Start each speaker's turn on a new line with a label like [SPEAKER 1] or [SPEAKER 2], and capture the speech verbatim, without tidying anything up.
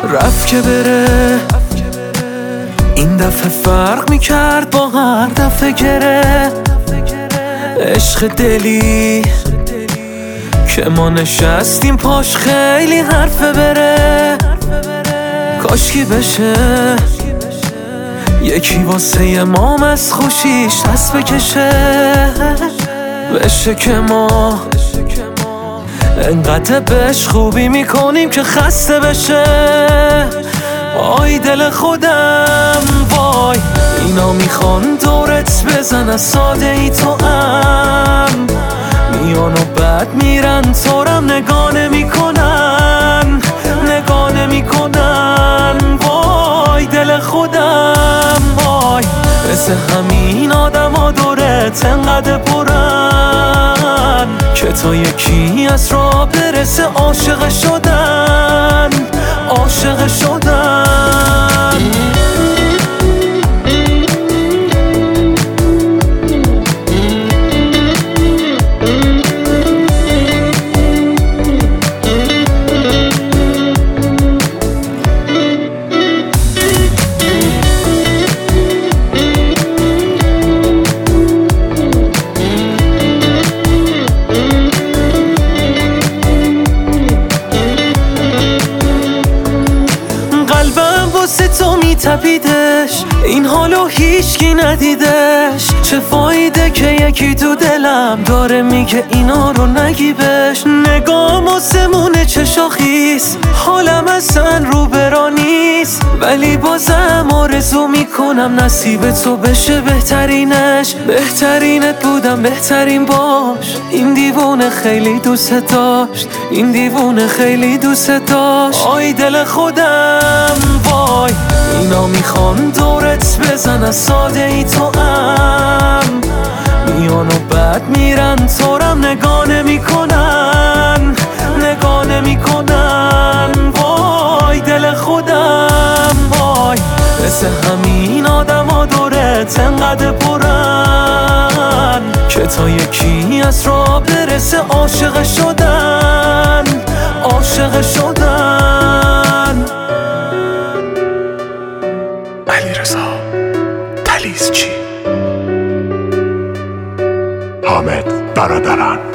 [SPEAKER 1] رفت که بره، این دفعه فرق میکرد با هر دفعه گره. عشق دلی که ما نشستیم پاش خیلی حرفه بره. کاشکی بشه یکی واسه مام از خوشیش دست بکشه. بشه که ما انقدر بهش خوبی میکنیم که خسته بشه. آی دل خودم وای، اینا میخوان دورت بزن از ساده ای تو ام. میان و بعد میرن تورم نگاه نمیکنن، نگاه نمیکنن. وای دل خودم وای، مثل همین آدم ها دورت انقدر پرن که تا یکی از راه برسه عاشق شدن، عاشق شدن. واسه تو میتپیدش، این حالو هیچکی ندیدش. چه فایده که یکی تو دلم داره میگه اینا رو نگی بهش. نگام آسمونه چه شاخیست، حالم اصلا رو برا نیست. ولی بازم آرزو میکنم نصیب تو بشه بهترینش. بهترینت بودم بهترین باش. این دیوونه خیلی دوست داشت، این دیوونه خیلی دوست داشت. آی دل خودم وای، اینا میخوان دورت بزن از ساده ای تو ام. میان و بعد میرن تورم نگاه نمیکنن، نگاه نمیکنن. وای دل خودم وای، مثل همین آدم ها دورت انقدر پرن که تا یکی از راه برسه عاشق شدن، عاشق شدن.
[SPEAKER 2] علیرضا تلیزچی، حامد برادران.